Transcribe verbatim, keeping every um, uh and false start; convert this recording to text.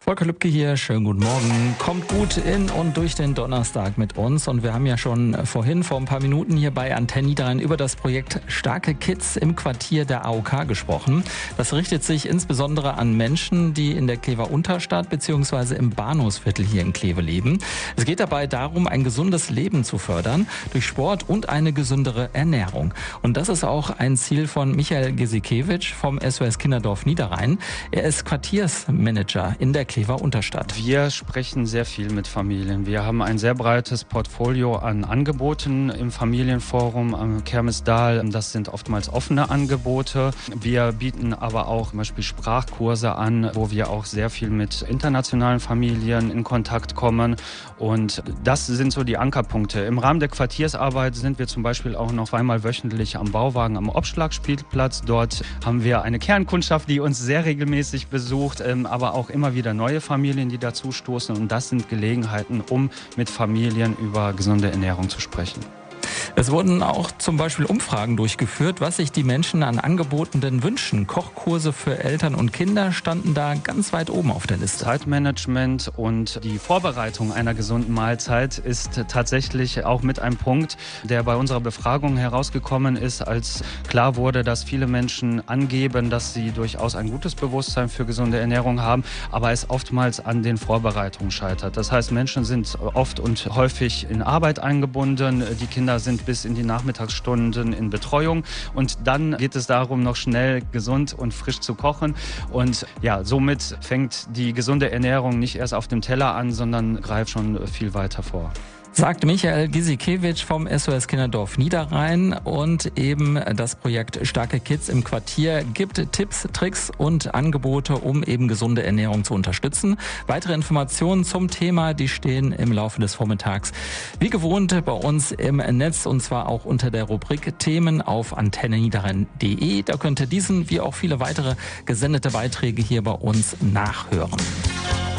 Volker Lübcke hier, schönen guten Morgen. Kommt gut in und durch den Donnerstag mit uns. Und wir haben ja schon vorhin, vor ein paar Minuten hier bei Antenne Niederrhein über das Projekt Starke Kids im Quartier der A O K gesprochen. Das richtet sich insbesondere an Menschen, die in der Klever Unterstadt bzw. im Bahnhofsviertel hier in Kleve leben. Es geht dabei darum, ein gesundes Leben zu fördern durch Sport und eine gesündere Ernährung. Und das ist auch ein Ziel von Michael Gisikewitsch vom S O S Kinderdorf Niederrhein. Er ist Quartiersmanager in der Klever Unterstadt. Wir sprechen sehr viel mit Familien. Wir haben ein sehr breites Portfolio an Angeboten im Familienforum am Kermesdahl. Das sind oftmals offene Angebote. Wir bieten aber auch zum Beispiel Sprachkurse an, wo wir auch sehr viel mit internationalen Familien in Kontakt kommen. Und das sind so die Ankerpunkte. Im Rahmen der Quartiersarbeit sind wir zum Beispiel auch noch zweimal wöchentlich am Bauwagen am Obschlagspielplatz. Dort haben wir eine Kernkundschaft, die uns sehr regelmäßig besucht, aber auch immer wieder neue Familien, die dazu stoßen. Und das sind Gelegenheiten, um mit Familien über gesunde Ernährung zu sprechen. Es wurden auch zum Beispiel Umfragen durchgeführt, was sich die Menschen an Angeboten denn wünschen. Kochkurse für Eltern und Kinder standen da ganz weit oben auf der Liste. Zeitmanagement und die Vorbereitung einer gesunden Mahlzeit ist tatsächlich auch mit einem Punkt, der bei unserer Befragung herausgekommen ist, als klar wurde, dass viele Menschen angeben, dass sie durchaus ein gutes Bewusstsein für gesunde Ernährung haben, aber es oftmals an den Vorbereitungen scheitert. Das heißt, Menschen sind oft und häufig in Arbeit eingebunden, die Kinder sind bis in die Nachmittagsstunden in Betreuung und dann geht es darum, noch schnell gesund und frisch zu kochen und ja, somit fängt die gesunde Ernährung nicht erst auf dem Teller an, sondern greift schon viel weiter vor. Sagt Michael Gisikewitsch vom S O S Kinderdorf Niederrhein, und eben das Projekt Starke Kids im Quartier gibt Tipps, Tricks und Angebote, um eben gesunde Ernährung zu unterstützen. Weitere Informationen zum Thema, die stehen im Laufe des Vormittags wie gewohnt bei uns im Netz, und zwar auch unter der Rubrik Themen auf antenne niederrhein punkt de. Da könnt ihr diesen wie auch viele weitere gesendete Beiträge hier bei uns nachhören.